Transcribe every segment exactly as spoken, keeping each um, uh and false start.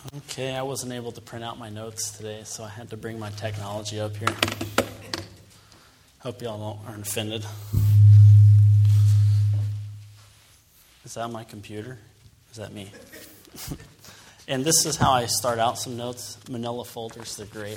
Okay, I wasn't able to print out my notes today, so I had to bring my technology up here. Hope y'all don't, aren't offended. Is that my computer? Is that me? And this is how I start out some notes. Manila folders, they're great.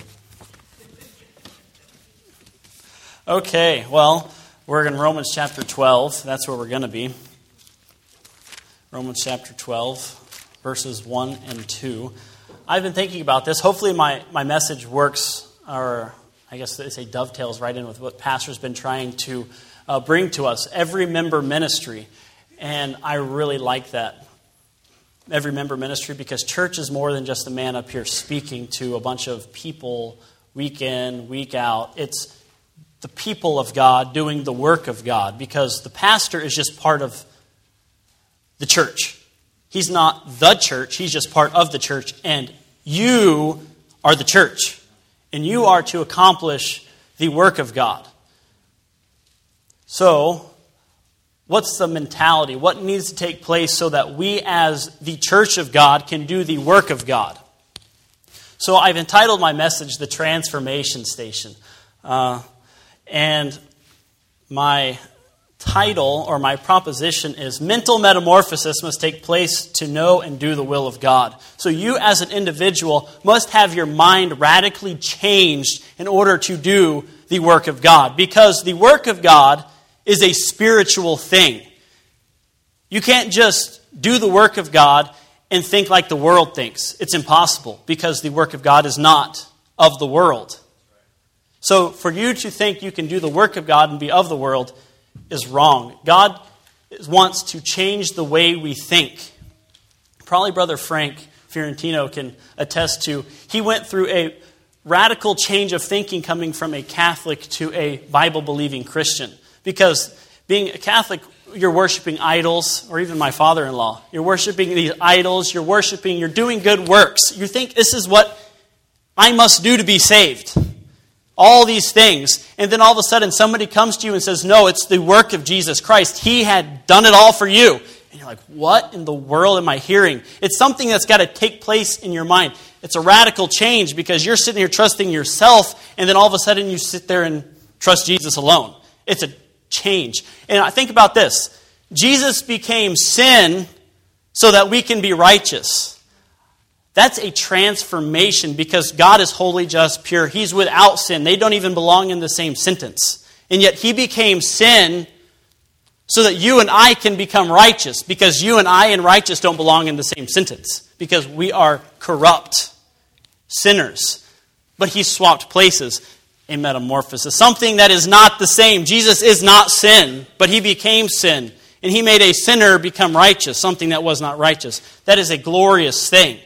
Okay, well, we're in Romans chapter twelve. That's where we're going to be. Romans chapter twelve, verses one and two. I've been thinking about this. Hopefully my, my message works, or I guess they say dovetails right in with what Pastor's been trying to uh, bring to us. Every member ministry. And I really like that. Every member ministry, because church is more than just a man up here speaking to a bunch of people week in, week out. It's the people of God doing the work of God, because the pastor is just part of the church. He's not the church, he's just part of the church, and you are the church, and you are to accomplish the work of God. So, what's the mentality? What needs to take place so that we as the church of God can do the work of God? So I've entitled my message, The Transformation Station. Uh, and my title or my proposition is mental metamorphosis must take place to know and do the will of God. So you as an individual must have your mind radically changed in order to do the work of God, because the work of God is a spiritual thing. You can't just do the work of God and think like the world thinks. It's impossible, because the work of God is not of the world. So for you to think you can do the work of God and be of the world is wrong. God wants to change the way we think. Probably Brother Frank Fiorentino can attest to, he went through a radical change of thinking coming from a Catholic to a Bible-believing Christian. Because being a Catholic, you're worshiping idols, or even my father-in-law. You're worshiping these idols, you're worshiping, you're doing good works. You think this is what I must do to be saved. All these things. And then all of a sudden somebody comes to you and says, no, it's the work of Jesus Christ. He had done it all for you. And you're like, what in the world am I hearing? It's something that's got to take place in your mind. It's a radical change, because you're sitting here trusting yourself, and then all of a sudden you sit there and trust Jesus alone. It's a change. And I think about this. Jesus became sin so that we can be righteous. That's a transformation, because God is holy, just, pure. He's without sin. They don't even belong in the same sentence. And yet He became sin so that you and I can become righteous, because you and I and righteous don't belong in the same sentence, because we are corrupt sinners. But He swapped places. A metamorphosis, something that is not the same. Jesus is not sin, but He became sin. And He made a sinner become righteous, something that was not righteous. That is a glorious thing.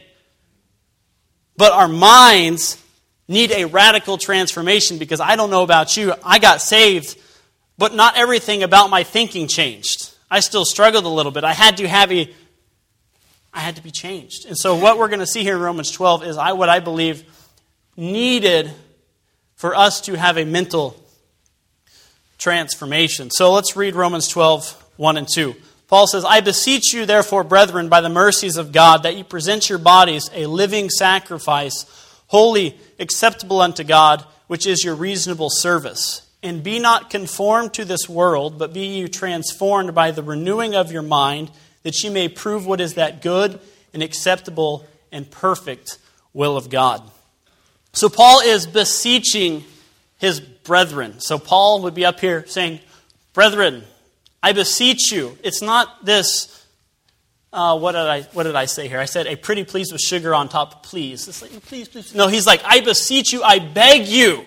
But our minds need a radical transformation, because I don't know about you, I got saved, but not everything about my thinking changed. I still struggled a little bit. I had to have a, I had to be changed. And so what we're going to see here in Romans twelve is I, what I believe needed for us to have a mental transformation. So let's read Romans twelve, one and two. Paul says, I beseech you, therefore, brethren, by the mercies of God, that you present your bodies a living sacrifice, holy, acceptable unto God, which is your reasonable service. And be not conformed to this world, but be you transformed by the renewing of your mind, that you may prove what is that good and acceptable and perfect will of God. So Paul is beseeching his brethren. So Paul would be up here saying, brethren, I beseech you. It's not this, uh, what did I what did I say here? I said, a pretty please with sugar on top of please. It's like, please, please. No, he's like, I beseech you, I beg you.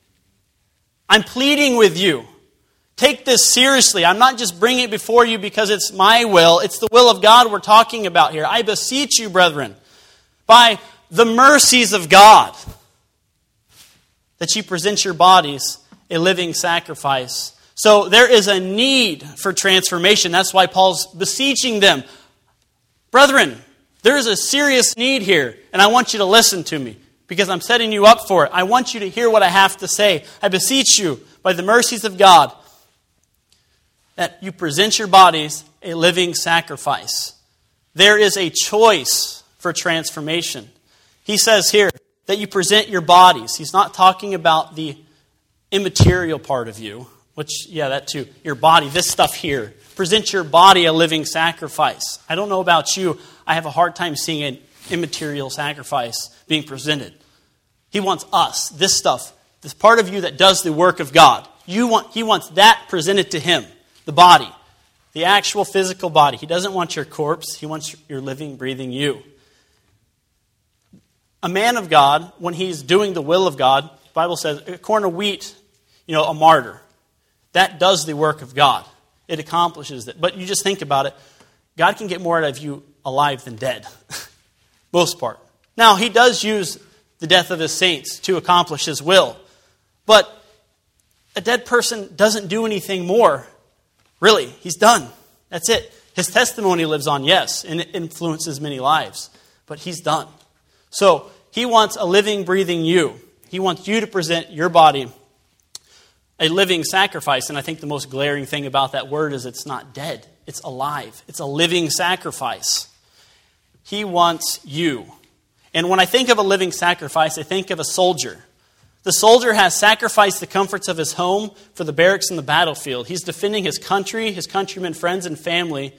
I'm pleading with you. Take this seriously. I'm not just bringing it before you because it's my will. It's the will of God we're talking about here. I beseech you, brethren, by the mercies of God, that you present your bodies a living sacrifice. So there is a need for transformation. That's why Paul's beseeching them. Brethren, there is a serious need here, and I want you to listen to me, because I'm setting you up for it. I want you to hear what I have to say. I beseech you, by the mercies of God, that you present your bodies a living sacrifice. There is a choice for transformation. He says here that you present your bodies. He's not talking about the immaterial part of you, which, yeah, that too. Your body, this stuff here. Present your body a living sacrifice. I don't know about you. I have a hard time seeing an immaterial sacrifice being presented. He wants us, this stuff, this part of you that does the work of God. You want, he wants that presented to him, the body, the actual physical body. He doesn't want your corpse. He wants your living, breathing you. A man of God, when he's doing the will of God, the Bible says, a corn of wheat, you know, a martyr. That does the work of God. It accomplishes it. But you just think about it. God can get more out of you alive than dead. Most part. Now, he does use the death of his saints to accomplish his will. But a dead person doesn't do anything more. Really, he's done. That's it. His testimony lives on, yes, and it influences many lives. But he's done. So, he wants a living, breathing you. He wants you to present your body a living sacrifice. And I think the most glaring thing about that word is it's not dead. It's alive. It's a living sacrifice. He wants you. And when I think of a living sacrifice, I think of a soldier. The soldier has sacrificed the comforts of his home for the barracks and the battlefield. He's defending his country, his countrymen, friends, and family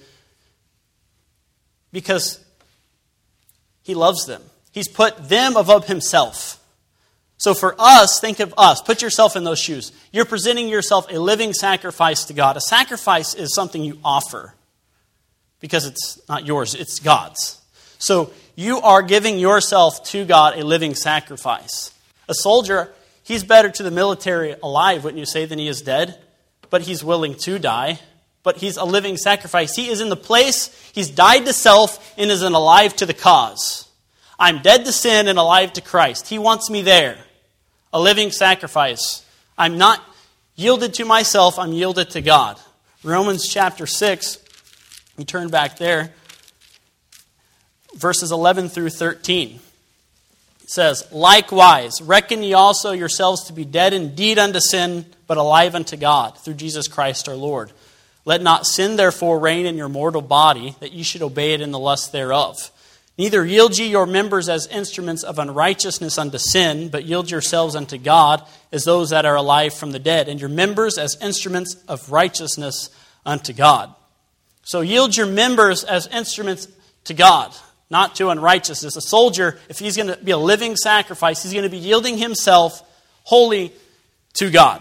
because he loves them. He's put them above himself. So for us, think of us. Put yourself in those shoes. You're presenting yourself a living sacrifice to God. A sacrifice is something you offer because it's not yours, it's God's. So you are giving yourself to God a living sacrifice. A soldier, he's better to the military alive, wouldn't you say, than he is dead? But he's willing to die. But he's a living sacrifice. He is in the place, he's died to self and is alive to the cause. I'm dead to sin and alive to Christ. He wants me there. A living sacrifice. I'm not yielded to myself, I'm yielded to God. Romans chapter six, you turn back there, verses eleven through thirteen. It says, likewise, reckon ye also yourselves to be dead indeed unto sin, but alive unto God, through Jesus Christ our Lord. Let not sin therefore reign in your mortal body, that ye should obey it in the lust thereof. Neither yield ye your members as instruments of unrighteousness unto sin, but yield yourselves unto God as those that are alive from the dead, and your members as instruments of righteousness unto God. So yield your members as instruments to God, not to unrighteousness. A soldier, if he's going to be a living sacrifice, he's going to be yielding himself wholly to God.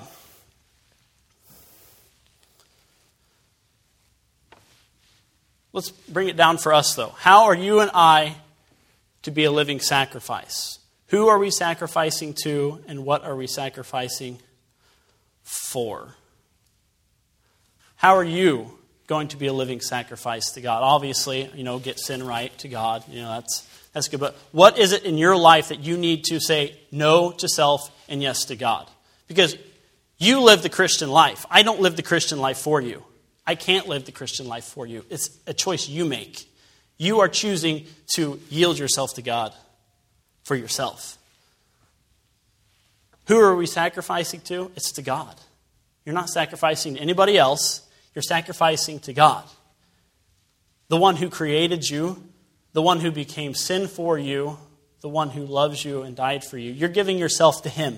Let's bring it down for us, though. How are you and I to be a living sacrifice? Who are we sacrificing to, and what are we sacrificing for? How are you going to be a living sacrifice to God? Obviously, you know, get sin right to God. You know, that's that's good. But what is it in your life that you need to say no to self and yes to God? Because you live the Christian life. I don't live the Christian life for you. I can't live the Christian life for you. It's a choice you make. You are choosing to yield yourself to God for yourself. Who are we sacrificing to? It's to God. You're not sacrificing to anybody else. You're sacrificing to God. The one who created you, the one who became sin for you, the one who loves you and died for you. You're giving yourself to him.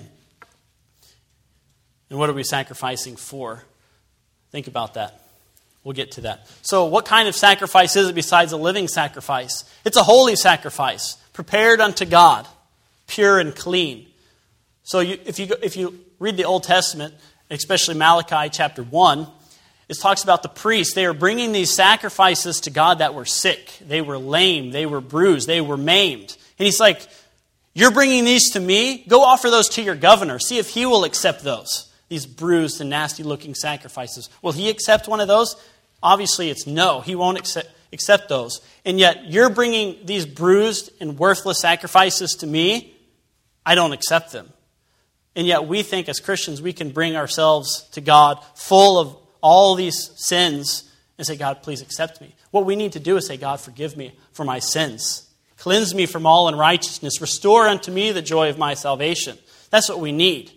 And what are we sacrificing for? Think about that. We'll get to that. So what kind of sacrifice is it besides a living sacrifice? It's a holy sacrifice, prepared unto God, pure and clean. So you, if you if you read the Old Testament, especially Malachi chapter one, it talks about the priests. They were bringing these sacrifices to God that were sick. They were lame. They were bruised. They were maimed. And he's like, you're bringing these to me? Go offer those to your governor. See if he will accept those. These bruised and nasty looking sacrifices. Will he accept one of those? Obviously, it's no. He won't accept, accept those. And yet, you're bringing these bruised and worthless sacrifices to me. I don't accept them. And yet, we think as Christians, we can bring ourselves to God full of all these sins and say, God, please accept me. What we need to do is say, God, forgive me for my sins. Cleanse me from all unrighteousness. Restore unto me the joy of my salvation. That's what we need.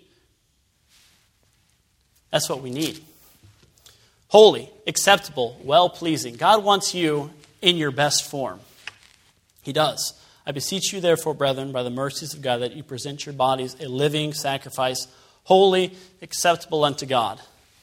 That's what we need. Holy, acceptable, well-pleasing. God wants you in your best form. He does. I beseech you, therefore, brethren, by the mercies of God, that you present your bodies a living sacrifice, holy, acceptable unto God.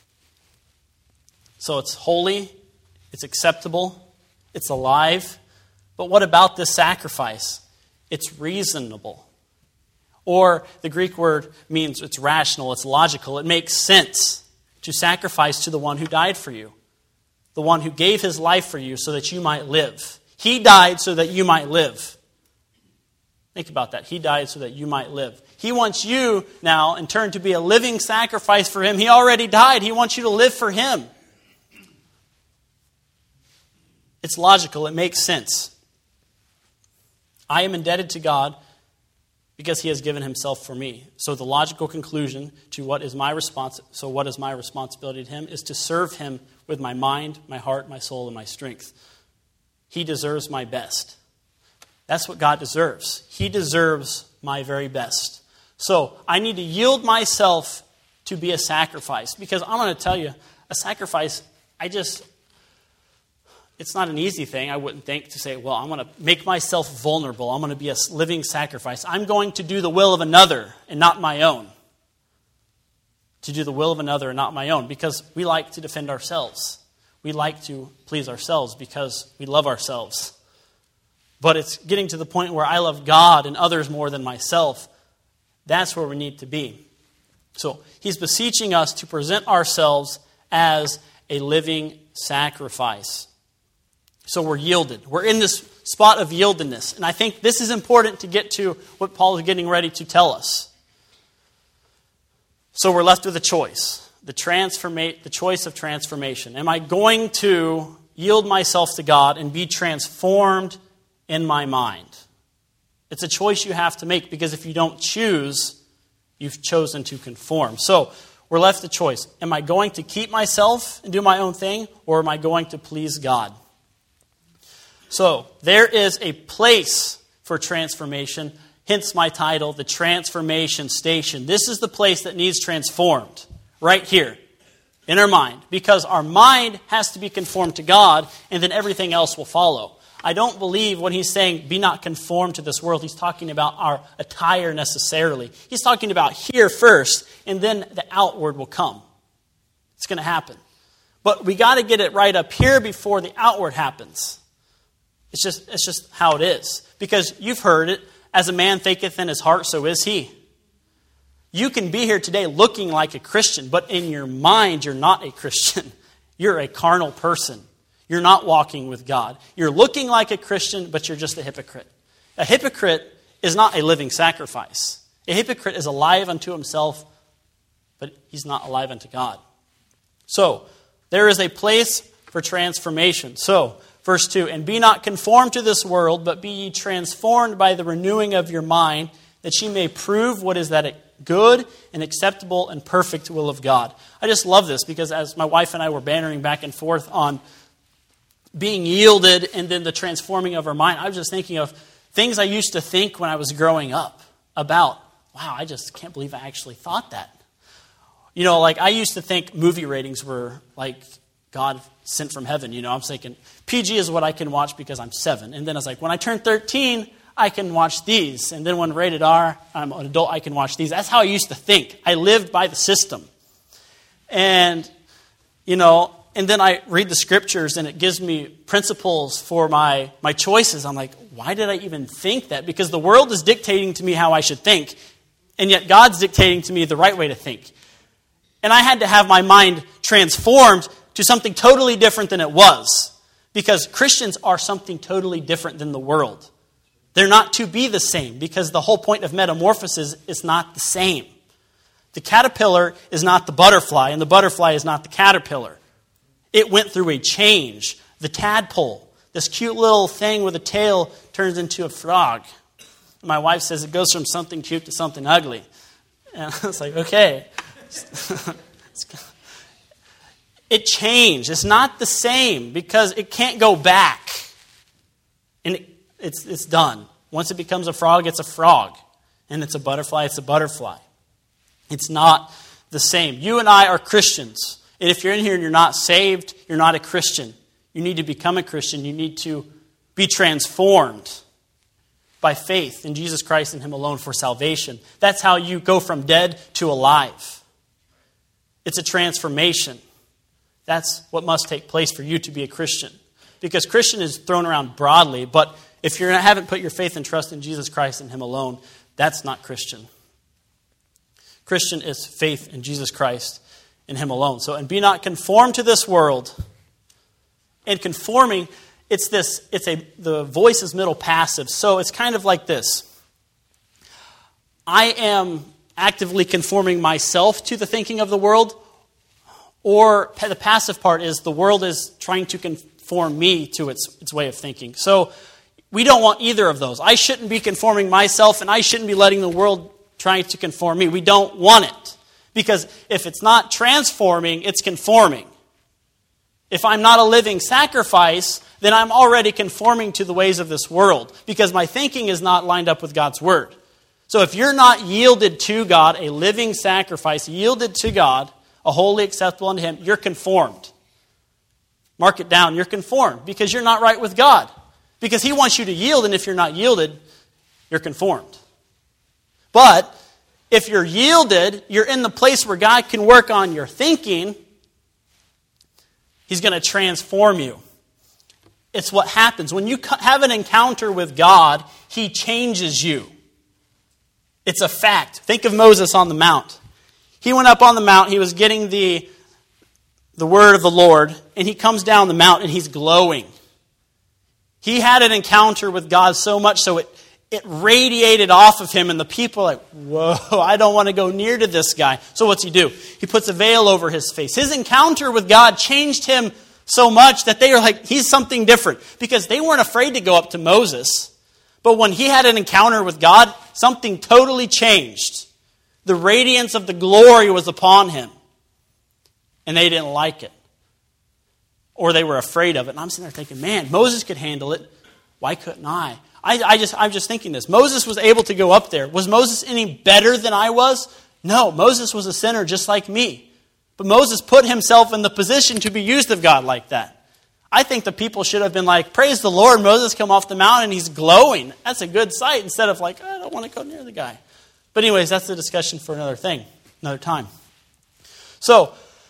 So it's holy, it's acceptable, it's alive. But what about this sacrifice? It's reasonable. Or the Greek word means it's rational, it's logical. It makes sense to sacrifice to the one who died for you, the one who gave his life for you so that you might live. He died so that you might live. Think about that. He died so that you might live. He wants you now, in turn, to be a living sacrifice for him. He already died. He wants you to live for him. It's logical. It makes sense. I am indebted to God because he has given himself for me. So the logical conclusion to what is my response, so what is my responsibility to him, is to serve him with my mind, my heart, my soul, and my strength. He deserves my best. That's what God deserves. He deserves my very best. So I need to yield myself to be a sacrifice. Because I'm going to tell you, a sacrifice, I just, it's not an easy thing, I wouldn't think, to say, well, I'm going to make myself vulnerable. I'm going to be a living sacrifice. I'm going to do the will of another and not my own. To do the will of another and not my own. Because we like to defend ourselves. We like to please ourselves because we love ourselves. But it's getting to the point where I love God and others more than myself. That's where we need to be. So he's beseeching us to present ourselves as a living sacrifice. So we're yielded. We're in this spot of yieldedness. And I think this is important to get to what Paul is getting ready to tell us. So we're left with a choice. The transforma- the choice of transformation. Am I going to yield myself to God and be transformed in my mind? It's a choice you have to make, because if you don't choose, you've chosen to conform. So we're left a choice. Am I going to keep myself and do my own thing, or am I going to please God? So there is a place for transformation, hence my title, The Transformation Station. This is the place that needs transformed, right here, in our mind, because our mind has to be conformed to God, and then everything else will follow. I don't believe when he's saying, be not conformed to this world, he's talking about our attire necessarily. He's talking about here first, and then the outward will come. It's going to happen. But we got to get it right up here before the outward happens. It's just, it's just how it is. Because you've heard it, as a man thinketh in his heart, so is he. You can be here today looking like a Christian, but in your mind, you're not a Christian. You're a carnal person. You're not walking with God. You're looking like a Christian, but you're just a hypocrite. A hypocrite is not a living sacrifice. A hypocrite is alive unto himself, but he's not alive unto God. So, there is a place for transformation. So, verse two, and be not conformed to this world, but be ye transformed by the renewing of your mind, that ye may prove what is that good and acceptable and perfect will of God. I just love this, because as my wife and I were bantering back and forth on being yielded and then the transforming of our mind, I was just thinking of things I used to think when I was growing up about, wow, I just can't believe I actually thought that. You know, like I used to think movie ratings were like God sent from heaven. You know, I'm thinking P G is what I can watch because I'm seven. And then I was like, when I turn thirteen, I can watch these. And then when rated R, I'm an adult, I can watch these. That's how I used to think. I lived by the system. And, you know, and then I read the scriptures and it gives me principles for my, my choices. I'm like, why did I even think that? Because the world is dictating to me how I should think. And yet God's dictating to me the right way to think. And I had to have my mind transformed to something totally different than it was. Because Christians are something totally different than the world. They're not to be the same, because the whole point of metamorphosis is not the same. The caterpillar is not the butterfly, and the butterfly is not the caterpillar. It went through a change. The tadpole, this cute little thing with a tail, turns into a frog. My wife says it goes from something cute to something ugly. And I was like, okay. It changed. It's not the same because it can't go back. And it, it's, it's done. Once it becomes a frog, it's a frog. And it's a butterfly, it's a butterfly. It's not the same. You and I are Christians. And if you're in here and you're not saved, you're not a Christian. You need to become a Christian. You need to be transformed by faith in Jesus Christ and Him alone for salvation. That's how you go from dead to alive. It's a transformation. That's what must take place for you to be a Christian. Because Christian is thrown around broadly, but if you haven't put your faith and trust in Jesus Christ and Him alone, that's not Christian. Christian is faith in Jesus Christ and Him alone. So, and be not conformed to this world. And conforming, it's this, it's a, the voice is middle passive. So it's kind of like this. I am actively conforming myself to the thinking of the world, or the passive part is the world is trying to conform me to its, its way of thinking. So we don't want either of those. I shouldn't be conforming myself, and I shouldn't be letting the world trying to conform me. We don't want it. Because if it's not transforming, it's conforming. If I'm not a living sacrifice, then I'm already conforming to the ways of this world. Because my thinking is not lined up with God's Word. So if you're not yielded to God, a living sacrifice, yielded to God, a holy, acceptable unto Him, you're conformed. Mark it down. You're conformed because you're not right with God. Because He wants you to yield, and if you're not yielded, you're conformed. But if you're yielded, you're in the place where God can work on your thinking. He's going to transform you. It's what happens. When you have an encounter with God, He changes you. It's a fact. Think of Moses on the mount. He went up on the mount. He was getting the, the word of the Lord. And he comes down the mount and he's glowing. He had an encounter with God so much so it It radiated off of him, and the people are like, whoa, I don't want to go near to this guy. So what's he do? He puts a veil over his face. His encounter with God changed him so much that they are like, he's something different. Because they weren't afraid to go up to Moses. But when he had an encounter with God, something totally changed. The radiance of the glory was upon him. And they didn't like it. Or they were afraid of it. And I'm sitting there thinking, man, Moses could handle it. Why couldn't I? I, I just, I'm just thinking this. Moses was able to go up there. Was Moses any better than I was? No, Moses was a sinner just like me. But Moses put himself in the position to be used of God like that. I think the people should have been like, praise the Lord, Moses come off the mountain and he's glowing. That's a good sight, instead of like, I don't want to go near the guy. But anyways, that's the discussion for another thing, another time. So,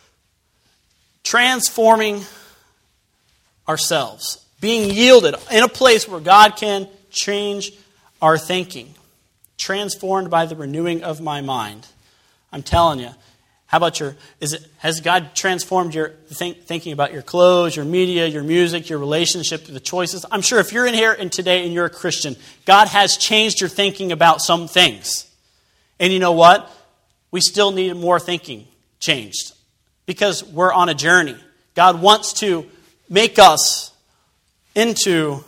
transforming ourselves. Being yielded in a place where God can change our thinking. Transformed by the renewing of my mind. I'm telling you. How about your, is it, has God transformed your think, thinking about your clothes, your media, your music, your relationship, the choices? I'm sure if you're in here and today and you're a Christian, God has changed your thinking about some things. And you know what? We still need more thinking changed. Because we're on a journey. God wants to make us into,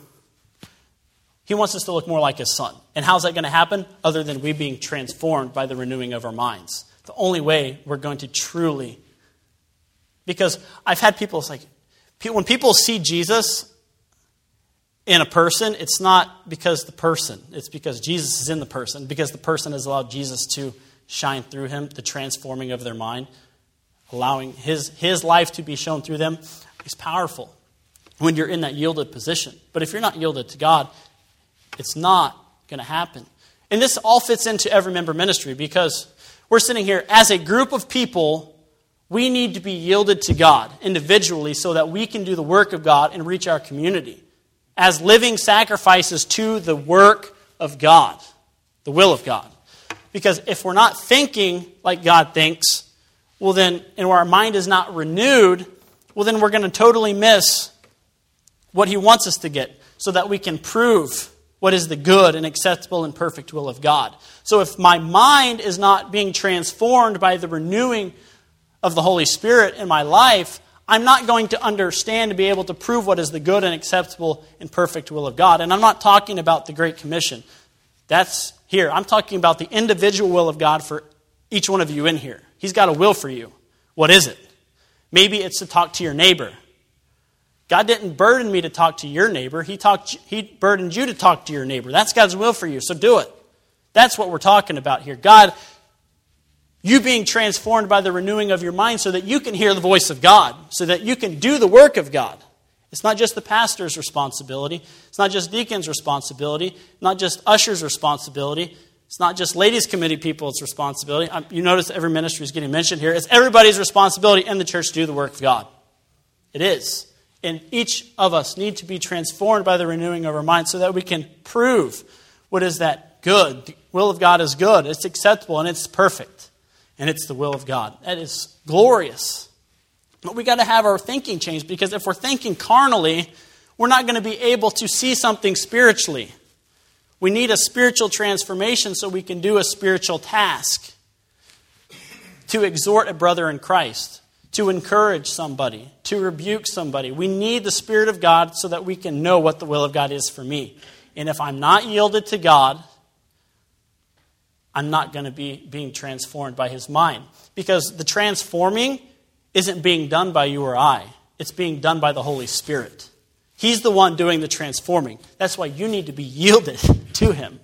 He wants us to look more like His Son. And how's that going to happen? Other than we being transformed by the renewing of our minds. The only way we're going to truly, because I've had people, it's like, when people see Jesus in a person, it's not because the person, it's because Jesus is in the person, because the person has allowed Jesus to shine through him, the transforming of their mind, allowing his, his life to be shown through them. It's powerful when you're in that yielded position. But if you're not yielded to God, it's not going to happen. And this all fits into every member ministry, because we're sitting here as a group of people. We need to be yielded to God individually so that we can do the work of God and reach our community as living sacrifices to the work of God, the will of God. Because if we're not thinking like God thinks, well then, and our mind is not renewed, well then we're going to totally miss what He wants us to get so that we can prove what is the good and acceptable and perfect will of God. So if my mind is not being transformed by the renewing of the Holy Spirit in my life, I'm not going to understand to be able to prove what is the good and acceptable and perfect will of God. And I'm not talking about the Great Commission. That's here. I'm talking about the individual will of God for each one of you in here. He's got a will for you. What is it? Maybe it's to talk to your neighbor. God didn't burden me to talk to your neighbor. He talked. He burdened you to talk to your neighbor. That's God's will for you, so do it. That's what we're talking about here. God, you being transformed by the renewing of your mind so that you can hear the voice of God, so that you can do the work of God. It's not just the pastor's responsibility. It's not just deacon's responsibility. Not just usher's responsibility. It's not just ladies' committee people's responsibility. You notice every ministry is getting mentioned here. It's everybody's responsibility in the church to do the work of God. It is. And each of us need to be transformed by the renewing of our minds so that we can prove what is that good. The will of God is good. It's acceptable and it's perfect. And it's the will of God. That is glorious. But we got to have our thinking changed, because if we're thinking carnally, we're not going to be able to see something spiritually. We need a spiritual transformation so we can do a spiritual task. To exhort a brother in Christ. To encourage somebody. To rebuke somebody. We need the Spirit of God so that we can know what the will of God is for me. And if I'm not yielded to God, I'm not going to be being transformed by His mind. Because the transforming isn't being done by you or I. It's being done by the Holy Spirit. He's the one doing the transforming. That's why you need to be yielded to Him,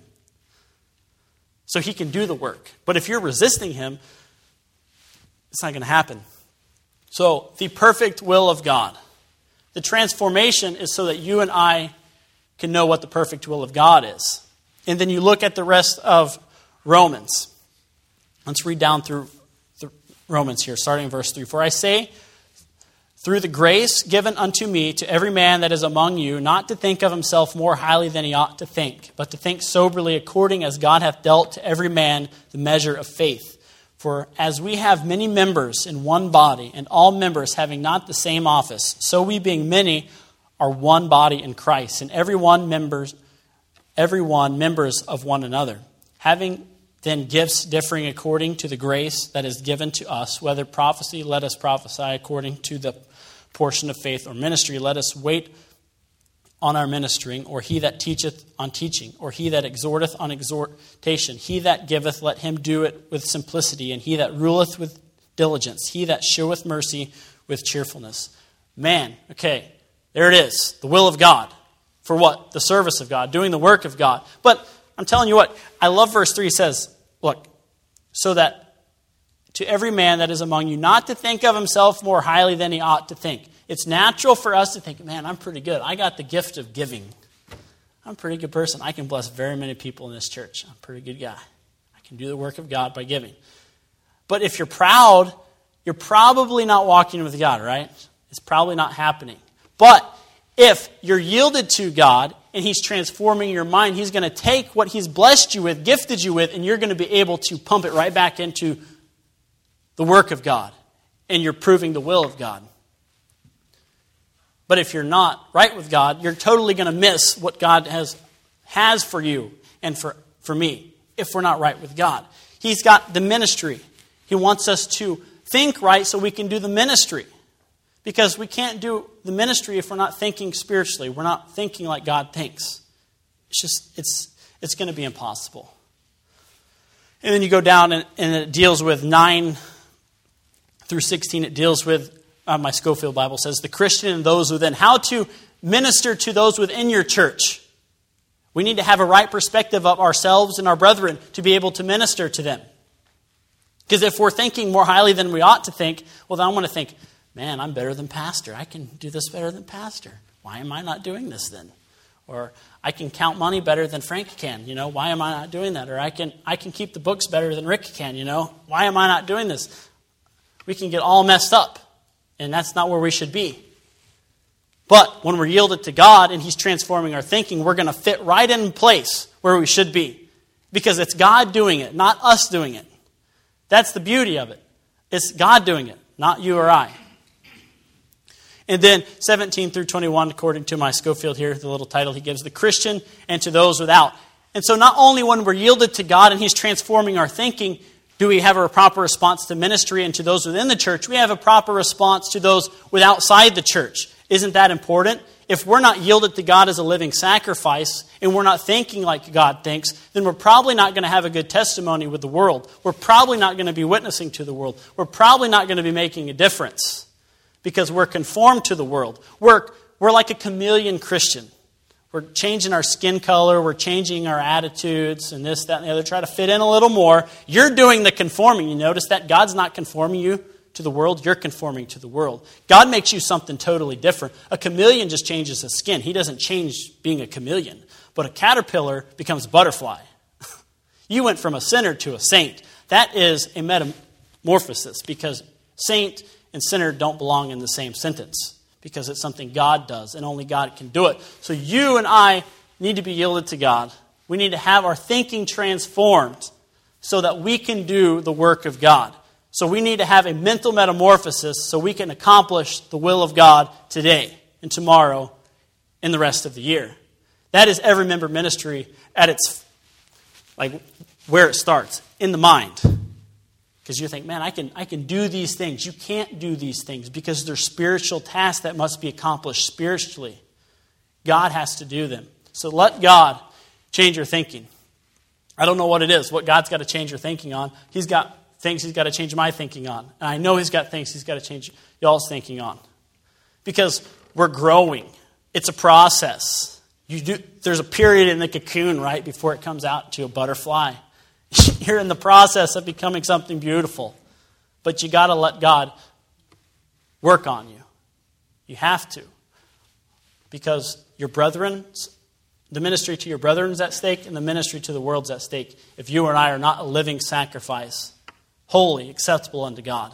so He can do the work. But if you're resisting Him, it's not going to happen. So, the perfect will of God. The transformation is so that you and I can know what the perfect will of God is. And then you look at the rest of Romans. Let's read down through Romans here, starting in verse three. For I say, through the grace given unto me, to every man that is among you, not to think of himself more highly than he ought to think, but to think soberly, according as God hath dealt to every man the measure of faith. For as we have many members in one body, and all members having not the same office, so we being many are one body in Christ, and every one members, every one members of one another. Having then gifts differing according to the grace that is given to us, whether prophecy, let us prophesy according to the portion of faith, or ministry, let us wait on our ministering, or he that teacheth on teaching, or he that exhorteth on exhortation. He that giveth, let him do it with simplicity, and he that ruleth with diligence. He that showeth mercy with cheerfulness. Man, okay, there it is, the will of God. For what? The service of God, doing the work of God. But I'm telling you what, I love verse three says, look, so that to every man that is among you, not to think of himself more highly than he ought to think. It's natural for us to think, man, I'm pretty good. I got the gift of giving. I'm a pretty good person. I can bless very many people in this church. I'm a pretty good guy. I can do the work of God by giving. But if you're proud, you're probably not walking with God, right? It's probably not happening. But if you're yielded to God and He's transforming your mind, He's going to take what He's blessed you with, gifted you with, and you're going to be able to pump it right back into the work of God. And you're proving the will of God. But if you're not right with God, you're totally going to miss what God has has for you and for, for me if we're not right with God. He's got the ministry. He wants us to think right so we can do the ministry. Because we can't do the ministry if we're not thinking spiritually. We're not thinking like God thinks. It's just, it's it's going to be impossible. And then you go down and, and it deals with nine through sixteen. It deals with, uh, my Schofield Bible says, the Christian and those within. How to minister to those within your church. We need to have a right perspective of ourselves and our brethren to be able to minister to them. Because if we're thinking more highly than we ought to think, well, then I'm going to think, man, I'm better than pastor. I can do this better than pastor. Why am I not doing this then? Or I can count money better than Frank can. You know, why am I not doing that? Or I can I can keep the books better than Rick can. You know, why am I not doing this? We can get all messed up, and that's not where we should be. But when we're yielded to God and He's transforming our thinking, we're going to fit right in place where we should be, because it's God doing it, not us doing it. That's the beauty of it. It's God doing it, not you or I. And then seventeen through twenty-one, according to my Schofield here, the little title he gives, the Christian and to those without. And so not only when we're yielded to God and He's transforming our thinking, do we have a proper response to ministry and to those within the church, we have a proper response to those with outside the church. Isn't that important? If we're not yielded to God as a living sacrifice and we're not thinking like God thinks, then we're probably not going to have a good testimony with the world. We're probably not going to be witnessing to the world. We're probably not going to be making a difference. Because we're conformed to the world. We're, we're like a chameleon Christian. We're changing our skin color. We're changing our attitudes and this, that, and the other. Try to fit in a little more. You're doing the conforming. You notice that God's not conforming you to the world, you're conforming to the world. God makes you something totally different. A chameleon just changes his skin. He doesn't change being a chameleon. But a caterpillar becomes a butterfly. You went from a sinner to a saint. That is a metamorphosis, because saint and sinner don't belong in the same sentence, because it's something God does, and only God can do it. So you and I need to be yielded to God. We need to have our thinking transformed so that we can do the work of God. So we need to have a mental metamorphosis so we can accomplish the will of God today and tomorrow and the rest of the year. That is every member ministry at its, like, where it starts, in the mind. Because you think, man, I can, I can do these things. You can't do these things because they're spiritual tasks that must be accomplished spiritually. God has to do them. So let God change your thinking. I don't know what it is, what God's got to change your thinking on. He's got things He's got to change my thinking on. And I know He's got things He's got to change y'all's thinking on. Because we're growing. It's a process. You do, there's a period in the cocoon, right, before it comes out to a butterfly. You're in the process of becoming something beautiful. But you got to let God work on you. You have to. Because your brethren, the ministry to your brethren is at stake, and the ministry to the world is at stake if you and I are not a living sacrifice, holy, acceptable unto God.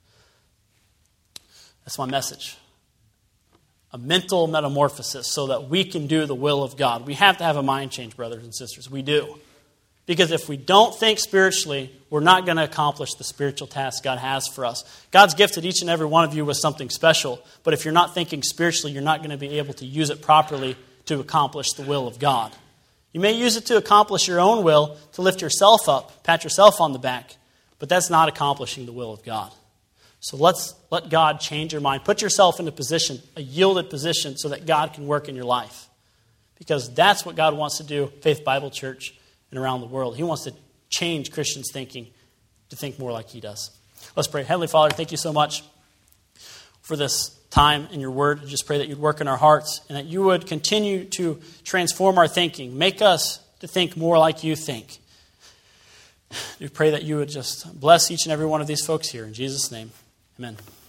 That's my message. A mental metamorphosis so that we can do the will of God. We have to have a mind change, brothers and sisters. We do. Because if we don't think spiritually, we're not going to accomplish the spiritual task God has for us. God's gifted each and every one of you with something special. But if you're not thinking spiritually, you're not going to be able to use it properly to accomplish the will of God. You may use it to accomplish your own will, to lift yourself up, pat yourself on the back. But that's not accomplishing the will of God. So let's let God change your mind. Put yourself in a position, a yielded position, so that God can work in your life. Because that's what God wants to do, Faith Bible Church, and around the world. He wants to change Christians' thinking to think more like He does. Let's pray. Heavenly Father, thank you so much for this time in your word. I just pray that you'd work in our hearts and that you would continue to transform our thinking. Make us to think more like you think. We pray that you would just bless each and every one of these folks here. In Jesus' name, amen.